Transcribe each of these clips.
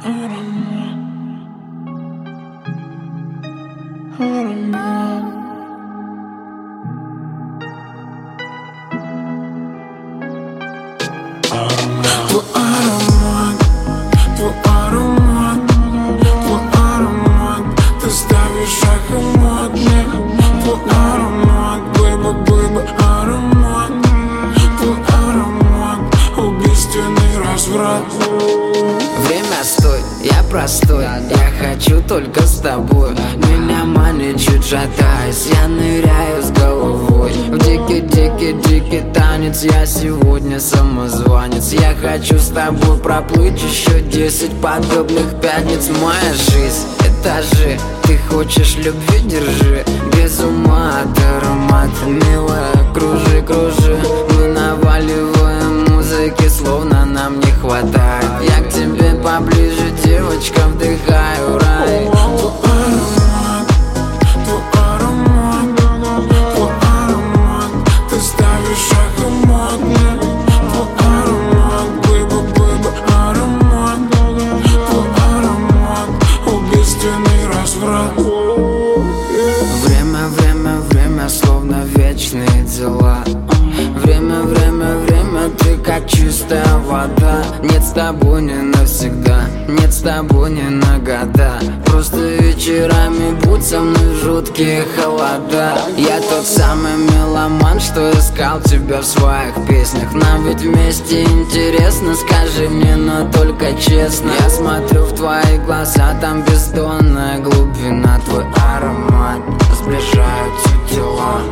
Ты ставишь аромат мне. Твой аромат, бэйба, аромат. Твой аромат, убийственный разврат. Время стой, я простой, я хочу только с тобой. Меня манит чуть шатаясь, я ныряю с головой в дикий танец. Я сегодня самозванец, я хочу с тобой проплыть еще 10 подобных пятниц. Моя жизнь — этажи, ты хочешь любви, держи. Без ума от аромата, милая, кружи, кружи. Мы наваливаем музыки, словно нам не хватает. Я к тебе поближе, девочка, вдыхаю рай. Твой аромат, твой аромат, твой аромат. Ты ставишь аромат мне. Твой аромат, бэйба, аромат. Твой аромат, убийственный разврат. Время, словно вечные дела. Время, ты как чистая вода. Нет с тобой не навсегда, нет с тобой не на года. Просто вечерами будь со мной в жуткие холода. Я тот самый меломан, что искал тебя в своих песнях. Нам ведь вместе интересно, скажи мне, но только честно. Я смотрю в твои глаза, там бездонная глубина. Твой аромат, сближаются тела.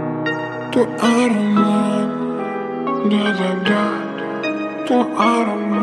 Твой аромат, да-да-да, твой аромат.